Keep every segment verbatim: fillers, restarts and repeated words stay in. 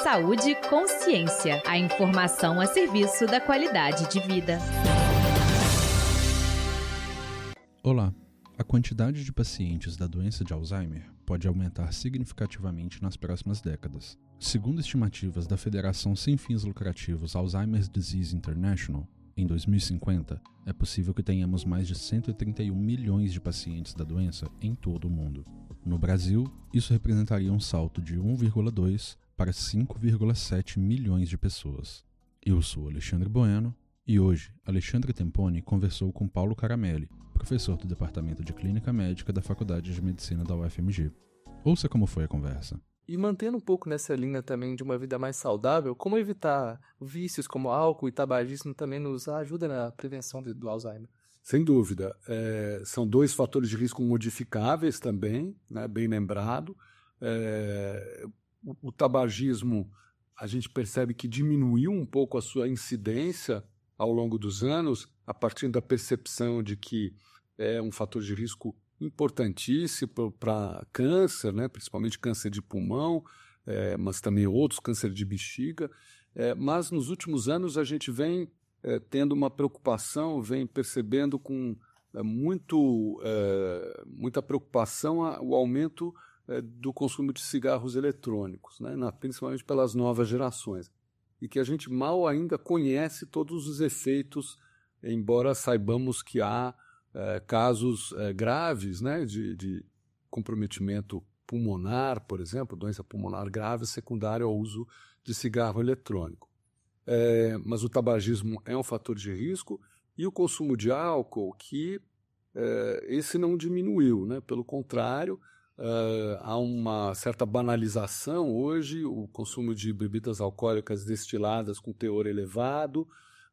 Saúde e Consciência. A informação a serviço da qualidade de vida. Olá. A quantidade de pacientes da doença de Alzheimer pode aumentar significativamente nas próximas décadas. Segundo estimativas da Federação Sem Fins Lucrativos Alzheimer's Disease International, em dois mil e cinquenta, é possível que tenhamos mais de cento e trinta e um milhões de pacientes da doença em todo o mundo. No Brasil, isso representaria um salto de um vírgula dois para cinco vírgula sete milhões de pessoas. Eu sou Alexandre Bueno e hoje Alexandre Temponi conversou com Paulo Caramelli, professor do Departamento de Clínica Médica da Faculdade de Medicina da U F M G. Ouça como foi a conversa. E mantendo um pouco nessa linha também de uma vida mais saudável, como evitar vícios como álcool e tabagismo também nos ajuda na prevenção do Alzheimer? Sem dúvida. É, são dois fatores de risco modificáveis também, né, bem lembrado. É, o, o tabagismo, a gente percebe que diminuiu um pouco a sua incidência ao longo dos anos, a partir da percepção de que é um fator de risco importantíssimo para câncer, né, principalmente câncer de pulmão, é, mas também outros, câncer de bexiga. É, mas nos últimos anos a gente vem é, tendo uma preocupação, vem percebendo com é, muito, é, muita preocupação a, o aumento é, do consumo de cigarros eletrônicos, né, na, principalmente pelas novas gerações, e que a gente mal ainda conhece todos os efeitos, embora saibamos que há É, casos é, graves, né, de, de comprometimento pulmonar, por exemplo, doença pulmonar grave secundária ao uso de cigarro eletrônico. É, mas o tabagismo é um fator de risco e o consumo de álcool, que é, esse não diminuiu, né? Pelo contrário, é, há uma certa banalização hoje, o consumo de bebidas alcoólicas destiladas com teor elevado,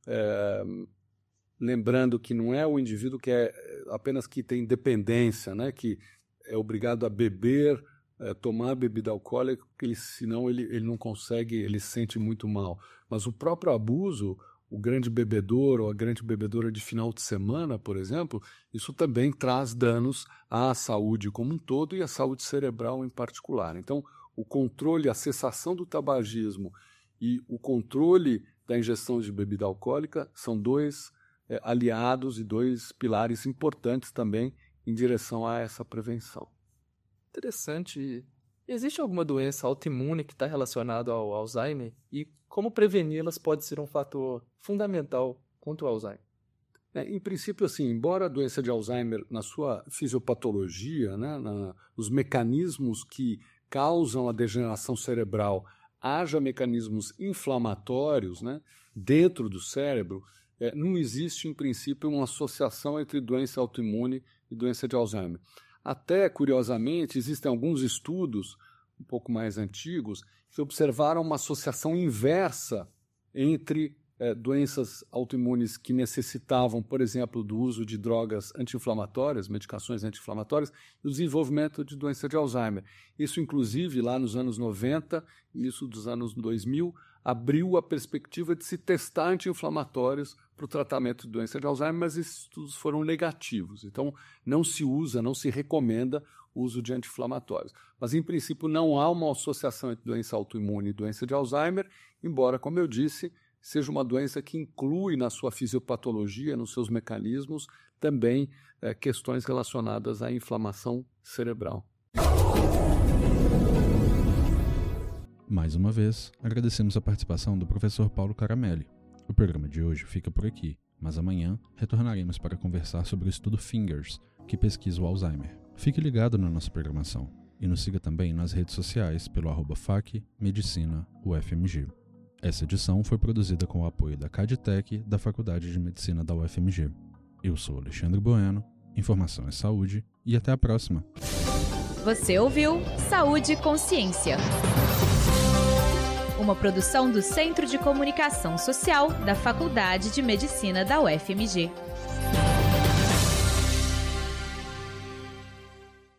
é, lembrando que não é o indivíduo que é apenas que tem dependência, né, que é obrigado a beber, é, tomar bebida alcoólica, porque ele, senão ele, ele não consegue, ele se sente muito mal. Mas o próprio abuso, o grande bebedor ou a grande bebedora de final de semana, por exemplo, isso também traz danos à saúde como um todo e à saúde cerebral em particular. Então, o controle, a cessação do tabagismo e o controle da ingestão de bebida alcoólica são dois É, aliados e dois pilares importantes também em direção a essa prevenção. Interessante. Existe alguma doença autoimune que está relacionada ao Alzheimer? E como preveni-las pode ser um fator fundamental contra o Alzheimer? É, em princípio, assim, embora a doença de Alzheimer, na sua fisiopatologia, né, na, os mecanismos que causam a degeneração cerebral, haja mecanismos inflamatórios, né, dentro do cérebro, É, não existe, em princípio, uma associação entre doença autoimune e doença de Alzheimer. Até, curiosamente, existem alguns estudos um pouco mais antigos que observaram uma associação inversa entre é, doenças autoimunes que necessitavam, por exemplo, do uso de drogas anti-inflamatórias, medicações anti-inflamatórias, e o desenvolvimento de doença de Alzheimer. Isso, inclusive, lá nos anos noventa, início dos anos dois mil, abriu a perspectiva de se testar anti-inflamatórios para o tratamento de doença de Alzheimer, mas esses estudos foram negativos. Então, não se usa, não se recomenda o uso de anti-inflamatórios. Mas, em princípio, não há uma associação entre doença autoimune e doença de Alzheimer, embora, como eu disse, seja uma doença que inclui na sua fisiopatologia, nos seus mecanismos, também é, questões relacionadas à inflamação cerebral. Mais uma vez, agradecemos a participação do professor Paulo Caramelli. O programa de hoje fica por aqui, mas amanhã retornaremos para conversar sobre o estudo Fingers, que pesquisa o Alzheimer. Fique ligado na nossa programação e nos siga também nas redes sociais pelo arroba fac medicina U F M G. Essa edição foi produzida com o apoio da Cadtech da Faculdade de Medicina da U F M G. Eu sou Alexandre Bueno, informação é saúde e até a próxima. Você ouviu Saúde e Consciência. Uma produção do Centro de Comunicação Social da Faculdade de Medicina da U F M G.